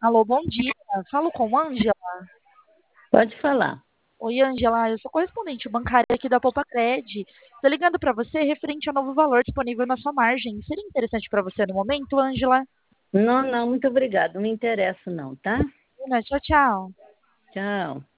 Alô, bom dia. Falo com Ângela. Pode falar. Oi, Ângela. Eu sou correspondente bancária aqui da Poupa-Cred. Estou ligando para você referente ao novo valor disponível na sua margem. Seria interessante para você no momento, Ângela? Não, não, muito obrigada. Não me interessa não, tá? Tchau, tchau. Tchau.